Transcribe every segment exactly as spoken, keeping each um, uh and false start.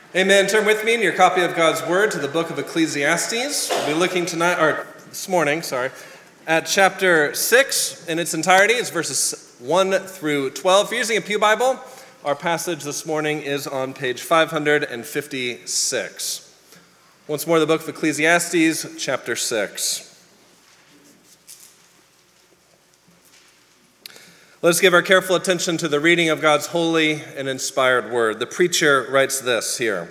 Amen. Turn with me in your copy of God's Word to the book of Ecclesiastes. We'll be looking tonight, or this morning, sorry, at chapter six in its entirety. It's verses one through twelve. If you're using a Pew Bible, our passage this morning is on page five fifty-six. Once more, the book of Ecclesiastes, chapter six. Let us give our careful attention to the reading of God's holy and inspired word. The preacher writes this here.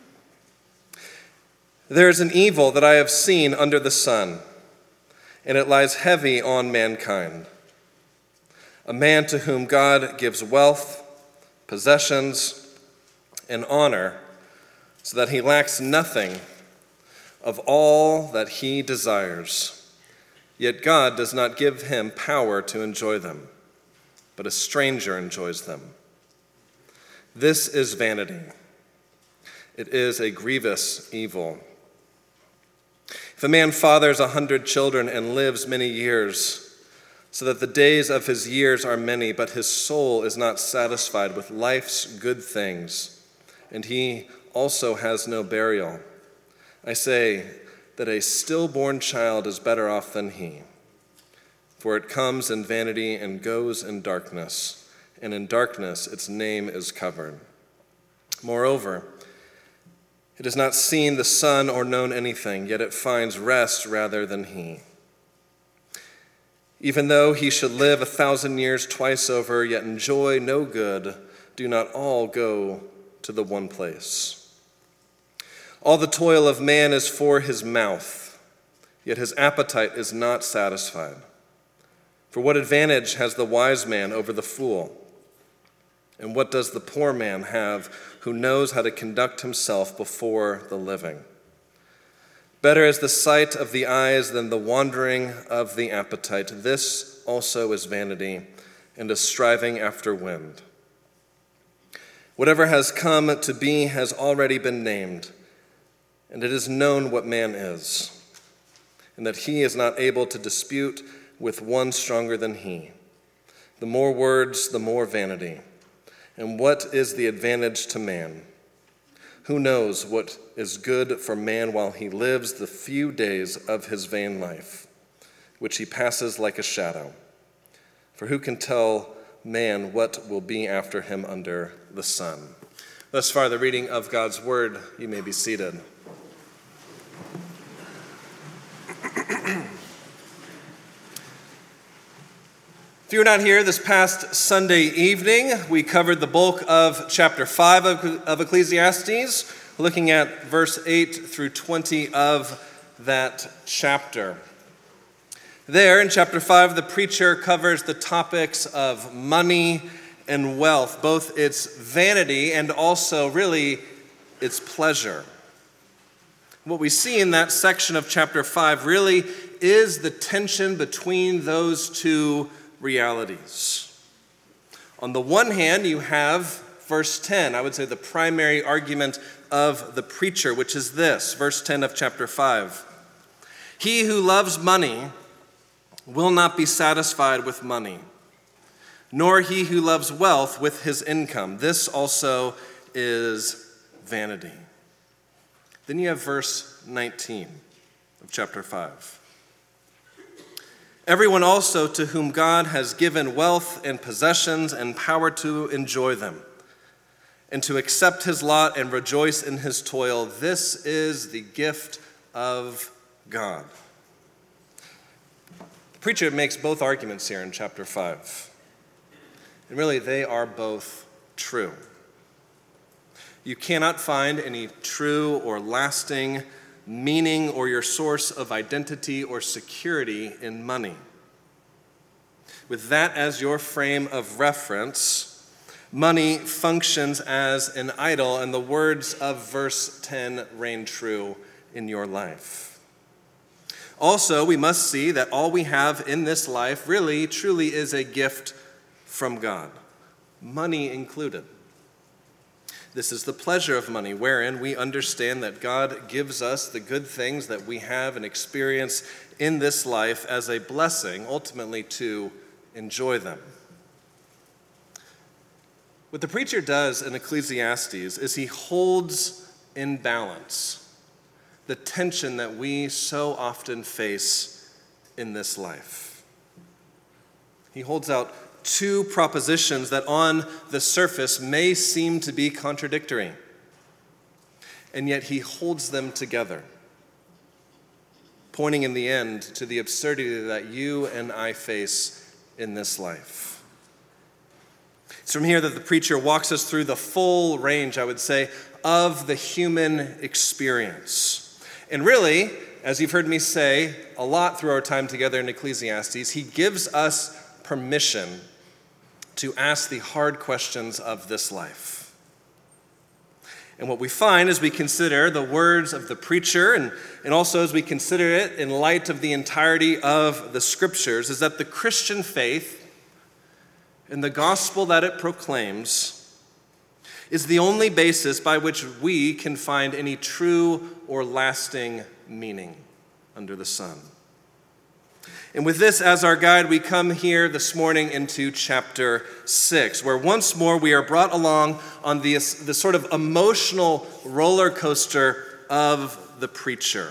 There is an evil that I have seen under the sun, and it lies heavy on mankind. A man to whom God gives wealth, possessions, and honor, so that he lacks nothing of all that he desires. Yet God does not give him power to enjoy them, but a stranger enjoys them. This is vanity. It is a grievous evil. If a man fathers a hundred children and lives many years, so that the days of his years are many, but his soul is not satisfied with life's good things, and he also has no burial, I say that a stillborn child is better off than he. For it comes in vanity and goes in darkness, and in darkness its name is covered. Moreover, it has not seen the sun or known anything, yet it finds rest rather than he. Even though he should live a thousand years twice over, yet enjoy no good, do not all go to the one place. All the toil of man is for his mouth, yet his appetite is not satisfied. For what advantage has the wise man over the fool? And what does the poor man have who knows how to conduct himself before the living? Better is the sight of the eyes than the wandering of the appetite. This also is vanity and a striving after wind. Whatever has come to be has already been named, and it is known what man is, and that he is not able to dispute with one stronger than he. The more words, the more vanity. And what is the advantage to man? Who knows what is good for man while he lives the few days of his vain life, which he passes like a shadow? For who can tell man what will be after him under the sun? Thus far, the reading of God's word. You may be seated. If you were not here this past Sunday evening, we covered the bulk of chapter five of, of Ecclesiastes, looking at verse eight through twenty of that chapter. There, in chapter five, the preacher covers the topics of money and wealth, both its vanity and also, really, its pleasure. What we see in that section of chapter five really is the tension between those two realities. On the one hand, you have verse ten, I would say the primary argument of the preacher, which is this, verse ten of chapter five. He who loves money will not be satisfied with money, nor he who loves wealth with his income. This also is vanity. Then you have verse nineteen of chapter five. Everyone also to whom God has given wealth and possessions and power to enjoy them, and to accept his lot and rejoice in his toil, this is the gift of God. The preacher makes both arguments here in chapter five. And really, they are both true. You cannot find any true or lasting meaning or your source of identity or security in money. With that as your frame of reference, money functions as an idol, and the words of verse ten reign true in your life. Also, we must see that all we have in this life really, truly is a gift from God, money included. This is the pleasure of money, wherein we understand that God gives us the good things that we have and experience in this life as a blessing, ultimately to enjoy them. What the preacher does in Ecclesiastes is he holds in balance the tension that we so often face in this life. He holds out two propositions that on the surface may seem to be contradictory, and yet he holds them together, pointing in the end to the absurdity that you and I face in this life. It's from here that the preacher walks us through the full range, I would say, of the human experience. And really, as you've heard me say a lot through our time together in Ecclesiastes, he gives us permission to ask the hard questions of this life. And what we find as we consider the words of the preacher, and, and also as we consider it in light of the entirety of the scriptures, is that the Christian faith and the gospel that it proclaims is the only basis by which we can find any true or lasting meaning under the sun. And with this as our guide, we come here this morning into chapter six, where once more we are brought along on the, the sort of emotional roller coaster of the preacher.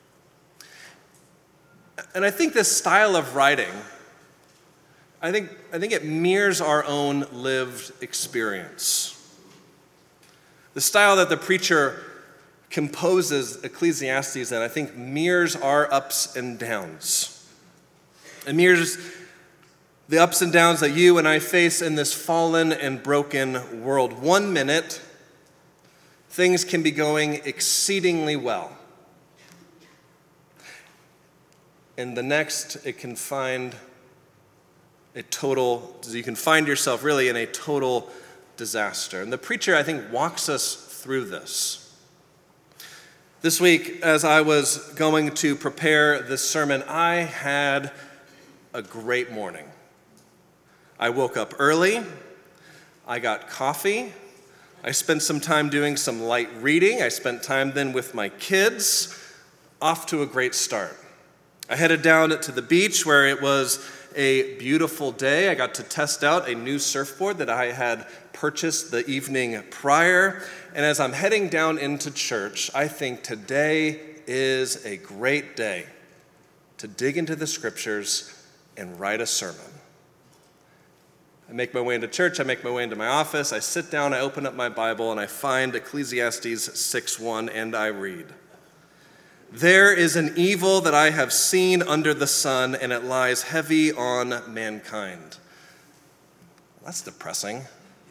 And I think this style of writing, I think, I think it mirrors our own lived experience. The style that the preacher composes Ecclesiastes in, I think, mirrors our ups and downs. It mirrors the ups and downs that you and I face in this fallen and broken world. One minute, things can be going exceedingly well. And the next, it can find a total, you can find yourself really in a total disaster. And the preacher, I think, walks us through this. This week, as I was going to prepare this sermon, I had a great morning. I woke up early, I got coffee, I spent some time doing some light reading, I spent time then with my kids, off to a great start. I headed down to the beach where it was a beautiful day. I got to test out a new surfboard that I had purchased the evening prior, and as I'm heading down into church, I think today is a great day to dig into the scriptures and write a sermon. I make my way into church, I make my way into my office, I sit down, I open up my Bible, and I find Ecclesiastes six one, and I read, "There is an evil that I have seen under the sun, and it lies heavy on mankind." That's depressing.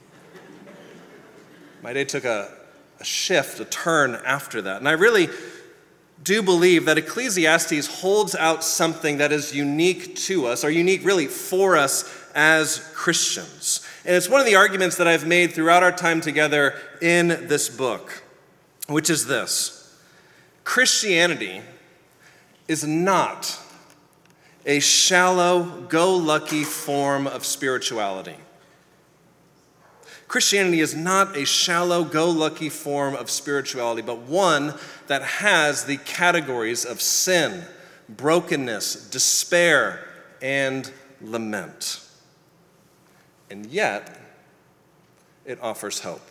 My day took a, a shift, a turn after that, and I really do believe that Ecclesiastes holds out something that is unique to us, or unique really for us as Christians. And it's one of the arguments that I've made throughout our time together in this book, which is this: Christianity is not a shallow, go-lucky form of spirituality. Christianity is not a shallow, go-lucky form of spirituality, but one that has the categories of sin, brokenness, despair, and lament. And yet, it offers hope.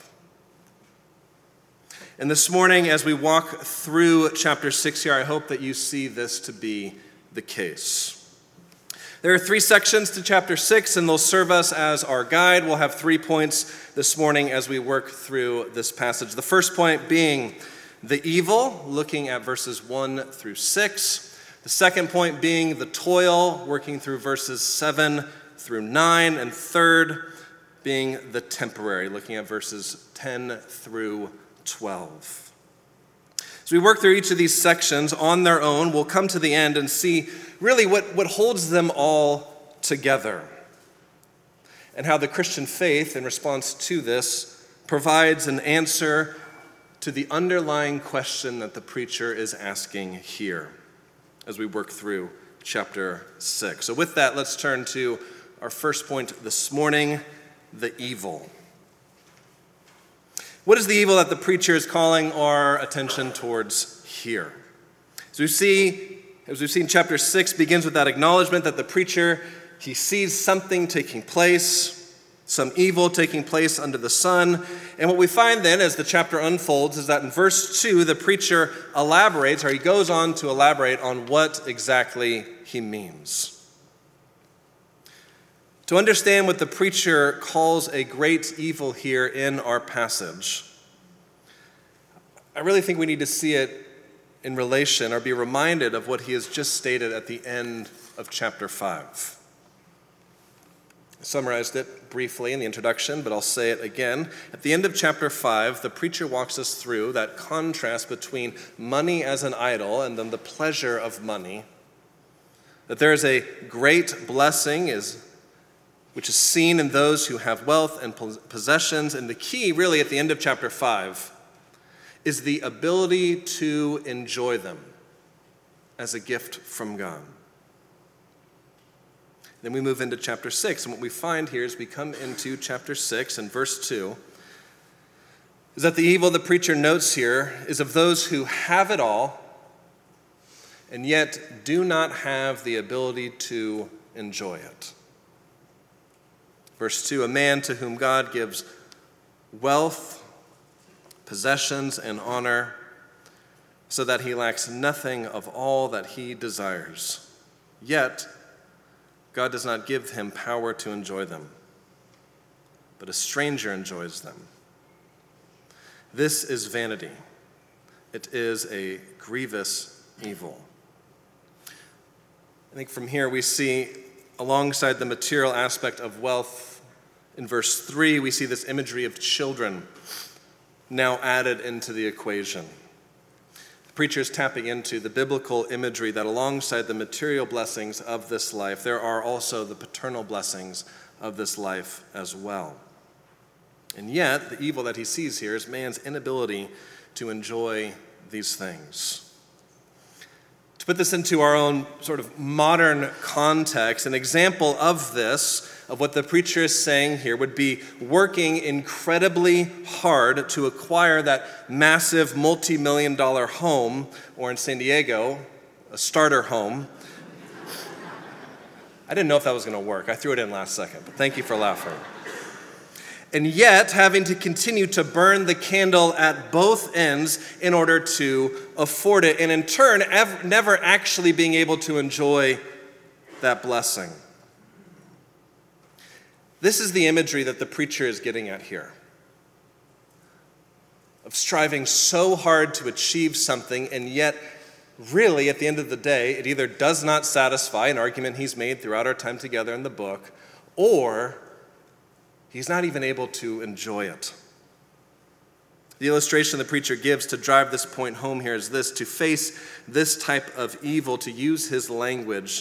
And this morning, as we walk through chapter six here, I hope that you see this to be the case. There are three sections to chapter six, and they'll serve us as our guide. We'll have three points this morning as we work through this passage. The first point being the evil, looking at verses one through six. The second point being the toil, working through verses seven through nine. And third being the temporary, looking at verses ten through twelve. As we work through each of these sections on their own, we'll come to the end and see really what, what holds them all together, and how the Christian faith, in response to this, provides an answer to the underlying question that the preacher is asking here as we work through chapter six. So with that, let's turn to our first point this morning, the evil. What is the evil that the preacher is calling our attention towards here? As we see, as we've seen, chapter six begins with that acknowledgement that the preacher, he sees something taking place. some evil taking place under the sun. And what we find then as the chapter unfolds is that in verse two, the preacher elaborates, or he goes on to elaborate on what exactly he means. To understand what the preacher calls a great evil here in our passage, I really think we need to see it in relation or be reminded of what he has just stated at the end of chapter five. I summarized it briefly in the introduction, but I'll say it again. At the end of chapter five, the preacher walks us through that contrast between money as an idol and then the pleasure of money. That there is a great blessing is, which is seen in those who have wealth and possessions. And the key, really, at the end of chapter five, is the ability to enjoy them as a gift from God. Then we move into chapter six, and what we find here as we come into chapter six and verse two is that the evil the preacher notes here is of those who have it all and yet do not have the ability to enjoy it. Verse two, a man to whom God gives wealth, possessions, and honor, so that he lacks nothing of all that he desires. Yet, God does not give him power to enjoy them, but a stranger enjoys them. This is vanity. It is a grievous evil. I think from here we see, alongside the material aspect of wealth, in verse three, we see this imagery of children now added into the equation. Preacher is tapping into the biblical imagery that alongside the material blessings of this life, there are also the paternal blessings of this life as well. And yet, the evil that he sees here is man's inability to enjoy these things. To put this into our own sort of modern context, an example of this, of what the preacher is saying here, would be working incredibly hard to acquire that massive multi-million dollar home, or in San Diego, a starter home. I didn't know if that was going to work. I threw it in last second, but thank you for laughing. And yet, having to continue to burn the candle at both ends in order to afford it, and in turn, ev- never actually being able to enjoy that blessing. This is the imagery that the preacher is getting at here, of striving so hard to achieve something, and yet, really, at the end of the day, it either does not satisfy, an argument he's made throughout our time together in the book, or he's not even able to enjoy it. The illustration the preacher gives to drive this point home here is this: to face this type of evil, to use his language,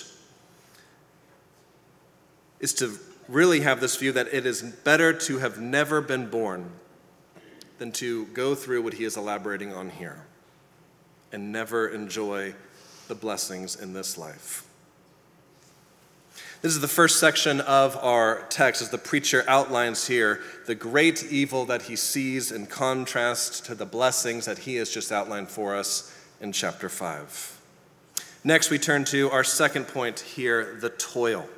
is to really have this view that it is better to have never been born than to go through what he is elaborating on here and never enjoy the blessings in this life. This is the first section of our text, as the preacher outlines here the great evil that he sees in contrast to the blessings that he has just outlined for us in chapter five. Next, we turn to our second point here, the toil.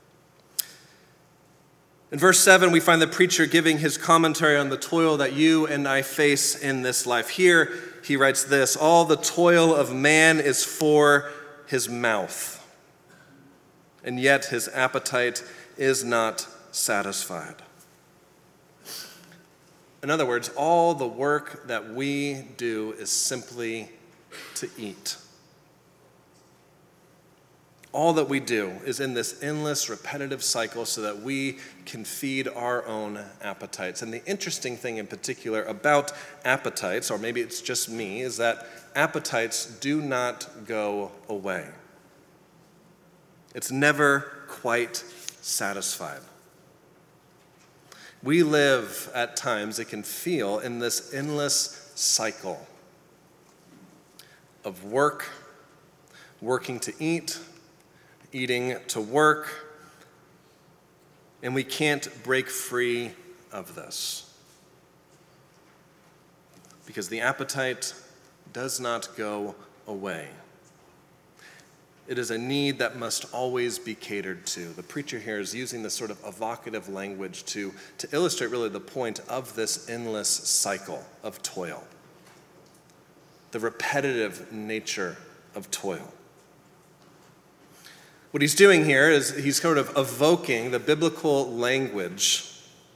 In verse seven, we find the preacher giving his commentary on the toil that you and I face in this life. Here, he writes this: all the toil of man is for his mouth, and yet his appetite is not satisfied. In other words, all the work that we do is simply to eat. All that we do is in this endless, repetitive cycle so that we can feed our own appetites. And the interesting thing in particular about appetites, or maybe it's just me, is that appetites do not go away. It's never quite satisfied. We live at times, it can feel, in this endless cycle of work, working to eat, eating to work, and we can't break free of this because the appetite does not go away. It is a need that must always be catered to. The preacher here is using this sort of evocative language to, to illustrate really the point of this endless cycle of toil, the repetitive nature of toil. What he's doing here is he's sort of evoking the biblical language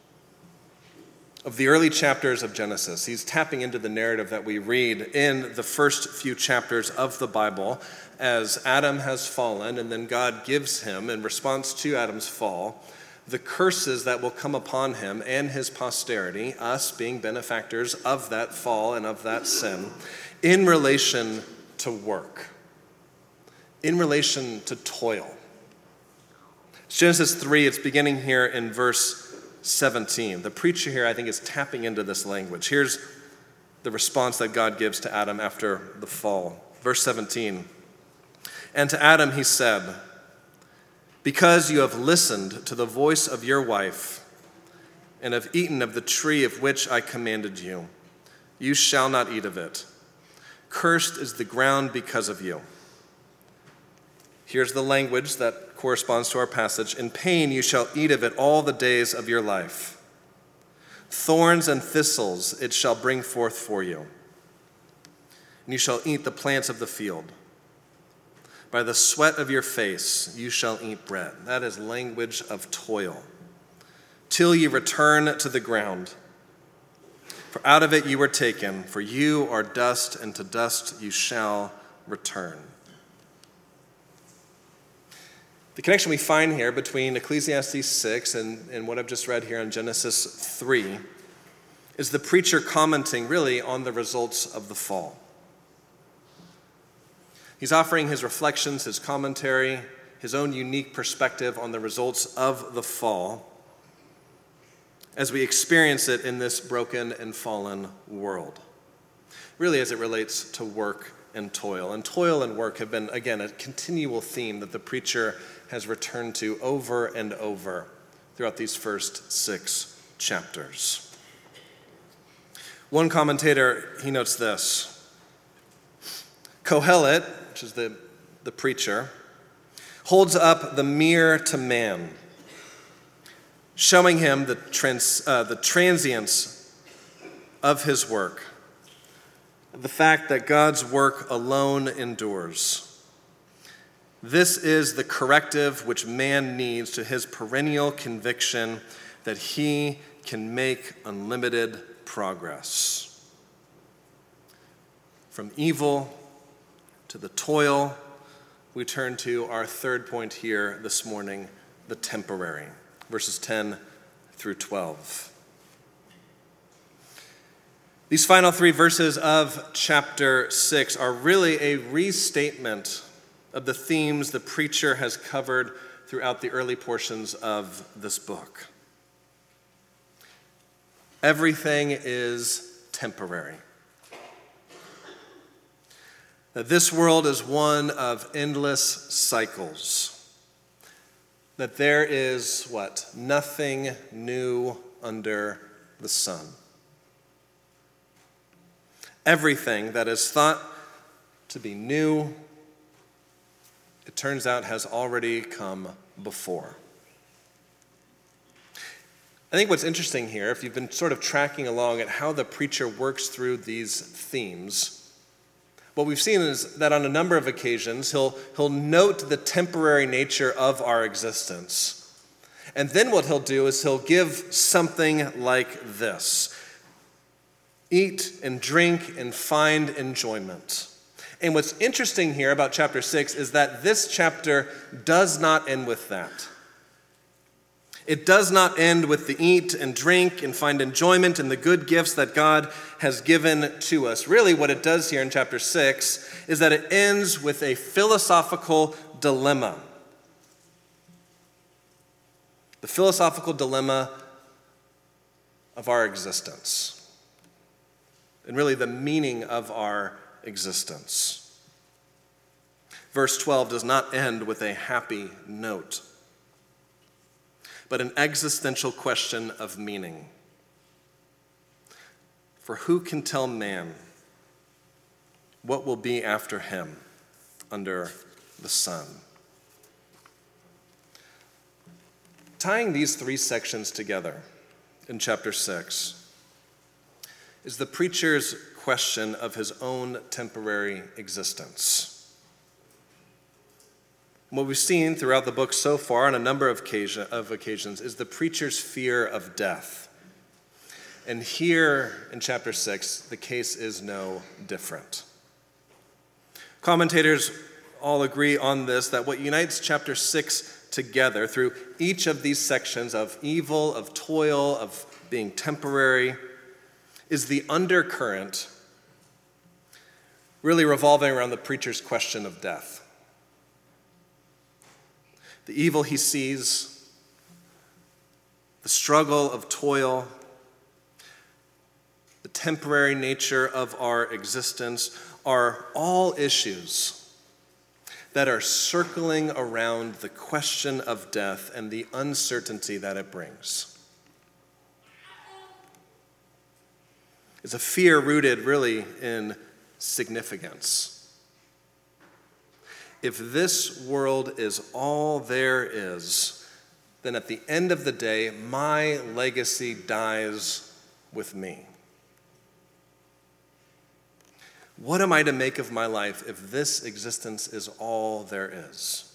of the early chapters of Genesis. He's tapping into the narrative that we read in the first few chapters of the Bible as Adam has fallen, and then God gives him, in response to Adam's fall, the curses that will come upon him and his posterity, us being benefactors of that fall and of that sin, in relation to work, in relation to toil. It's Genesis three, it's beginning here in verse seventeen. The preacher here, I think, is tapping into this language. Here's the response that God gives to Adam after the fall. Verse seventeen. And to Adam he said, because you have listened to the voice of your wife and have eaten of the tree of which I commanded you, you shall not eat of it. Cursed is the ground because of you. Here's the language that corresponds to our passage. In pain you shall eat of it all the days of your life. Thorns and thistles it shall bring forth for you. And you shall eat the plants of the field. By the sweat of your face you shall eat bread. That is language of toil. Till you return to the ground. For out of it you were taken, for you are dust, and to dust you shall return. The connection we find here between Ecclesiastes six and, and what I've just read here in Genesis three is the preacher commenting really on the results of the fall. He's offering his reflections, his commentary, his own unique perspective on the results of the fall as we experience it in this broken and fallen world, really as it relates to work and toil. And toil and work have been, again, a continual theme that the preacher has returned to over and over throughout these first six chapters. One commentator, he notes this. Kohelet, which is the, the preacher, holds up the mirror to man, showing him the, trans, uh, the transience of his work, the fact that God's work alone endures. This is the corrective which man needs to his perennial conviction that he can make unlimited progress. From evil to the toil, we turn to our third point here this morning, the temporary, verses ten through twelve. These final three verses of chapter six are really a restatement of the themes the preacher has covered throughout the early portions of this book. Everything is temporary. That this world is one of endless cycles. That there is, what? Nothing new under the sun. Everything that is thought to be new, it turns out has already come before. I think what's interesting here, if you've been sort of tracking along at how the preacher works through these themes, what we've seen is that on a number of occasions, he'll, he'll note the temporary nature of our existence. And then what he'll do is he'll give something like this. Eat and drink and find enjoyment. And what's interesting here about chapter six is that this chapter does not end with that. It does not end with the eat and drink and find enjoyment in the good gifts that God has given to us. Really, what it does here in chapter six is that it ends with a philosophical dilemma. The philosophical dilemma of our existence. And really the meaning of our existence. Verse twelve does not end with a happy note, but an existential question of meaning. For who can tell man what will be after him under the Son. Tying these three sections together in chapter six is the preacher's question of his own temporary existence. What we've seen throughout the book so far on a number of, occasion, of occasions is the preacher's fear of death. And here in chapter six, the case is no different. Commentators all agree on this, that what unites chapter six together through each of these sections of evil, of toil, of being temporary, is the undercurrent really revolving around the preacher's question of death. The evil he sees, the struggle of toil, the temporary nature of our existence are all issues that are circling around the question of death and the uncertainty that it brings. It's a fear rooted really in significance. If this world is all there is, then at the end of the day, my legacy dies with me. What am I to make of my life if this existence is all there is?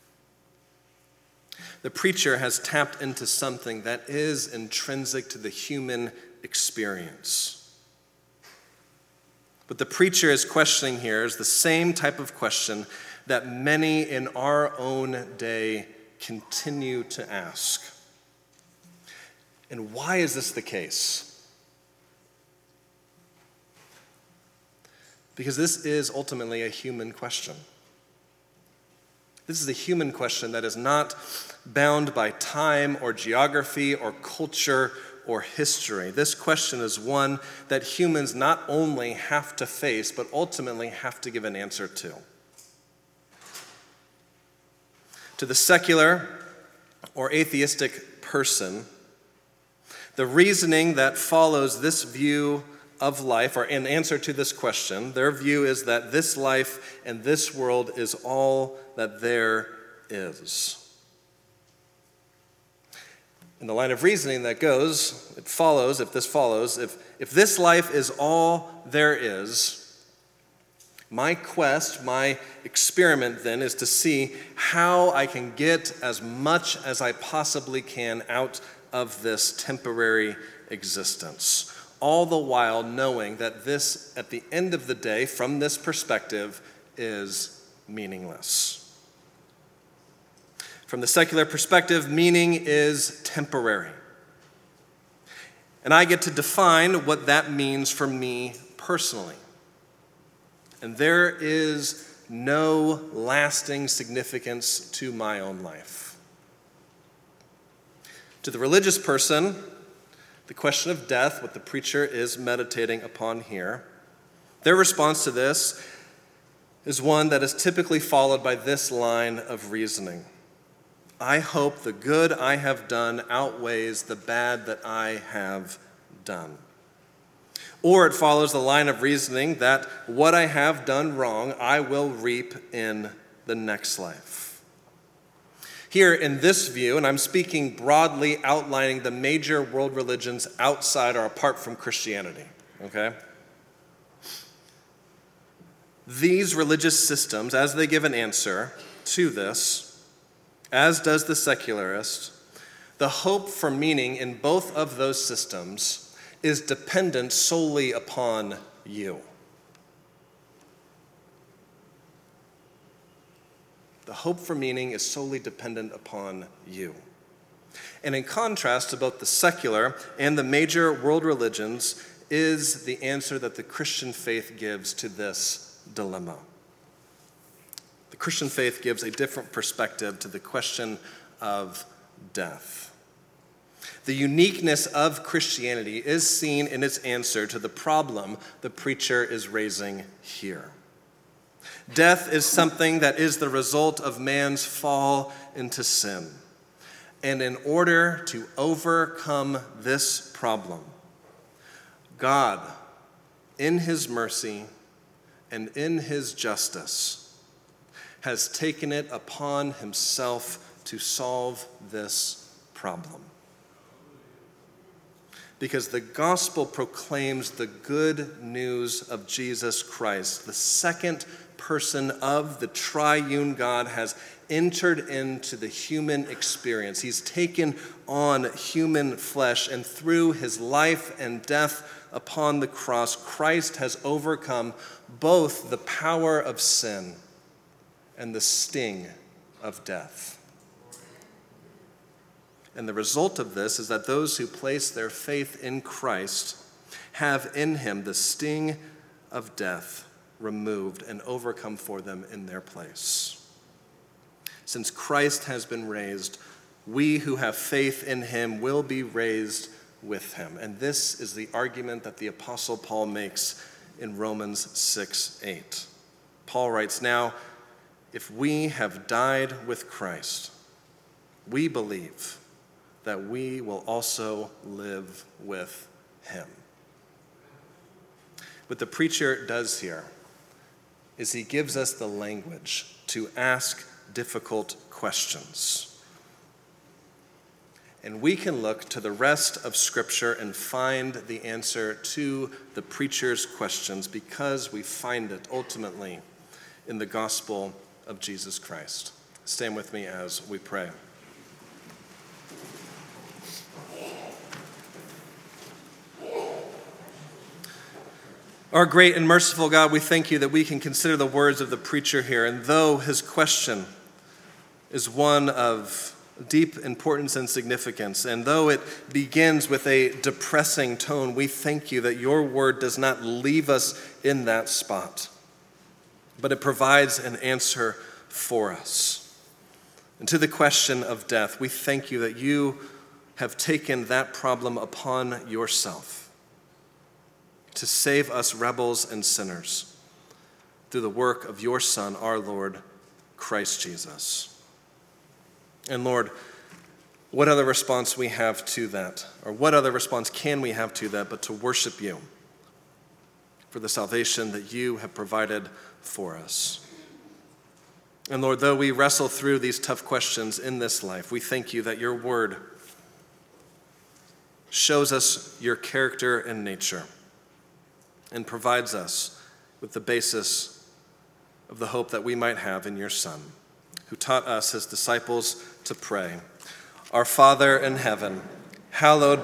The preacher has tapped into something that is intrinsic to the human experience. What the preacher is questioning here is the same type of question that many in our own day continue to ask. And why is this the case? Because this is ultimately a human question. This is a human question that is not bound by time or geography or culture or history. This question is one that humans not only have to face, but ultimately have to give an answer to. To the secular or atheistic person, the reasoning that follows this view of life, or in answer to this question, their view is that this life and this world is all that there is. In the line of reasoning that goes, it follows, if this follows, if, if this life is all there is, my quest, my experiment then is to see how I can get as much as I possibly can out of this temporary existence. All the while knowing that this, at the end of the day, from this perspective, is meaningless. From the secular perspective, meaning is temporary. And I get to define what that means for me personally. And there is no lasting significance to my own life. To the religious person, the question of death, what the preacher is meditating upon here, their response to this is one that is typically followed by this line of reasoning. I hope the good I have done outweighs the bad that I have done. Or it follows the line of reasoning that what I have done wrong, I will reap in the next life. Here in this view, and I'm speaking broadly outlining the major world religions outside or apart from Christianity, okay? These religious systems, as they give an answer to this, as does the secularist, the hope for meaning in both of those systems is dependent solely upon you. The hope for meaning is solely dependent upon you. And in contrast to both the secular and the major world religions is the answer that the Christian faith gives to this dilemma. The Christian faith gives a different perspective to the question of death. The uniqueness of Christianity is seen in its answer to the problem the preacher is raising here. Death is something that is the result of man's fall into sin. And in order to overcome this problem, God, in his mercy and in his justice, has taken it upon himself to solve this problem. Because the gospel proclaims the good news of Jesus Christ. The second person of the triune God has entered into the human experience. He's taken on human flesh, and through his life and death upon the cross, Christ has overcome both the power of sin and the sting of death. And the result of this is that those who place their faith in Christ have in him the sting of death removed and overcome for them in their place. Since Christ has been raised, we who have faith in him will be raised with him. And this is the argument that the Apostle Paul makes in Romans six eight. Paul writes, "Now, if we have died with Christ, we believe that we will also live with him." What the preacher does here is he gives us the language to ask difficult questions. And we can look to the rest of Scripture and find the answer to the preacher's questions because we find it ultimately in the gospel of Jesus Christ. Stand with me as we pray. Our great and merciful God, we thank you that we can consider the words of the preacher here. And though his question is one of deep importance and significance, and though it begins with a depressing tone, we thank you that your word does not leave us in that spot, but it provides an answer for us. And to the question of death, we thank you that you have taken that problem upon yourself to save us rebels and sinners through the work of your Son, our Lord, Christ Jesus. And Lord, what other response we have to that, or what other response can we have to that but to worship you for the salvation that you have provided for us. And Lord, though we wrestle through these tough questions in this life, we thank you that your word shows us your character and nature and provides us with the basis of the hope that we might have in your Son, who taught us, his disciples, to pray, "Our Father in heaven, hallowed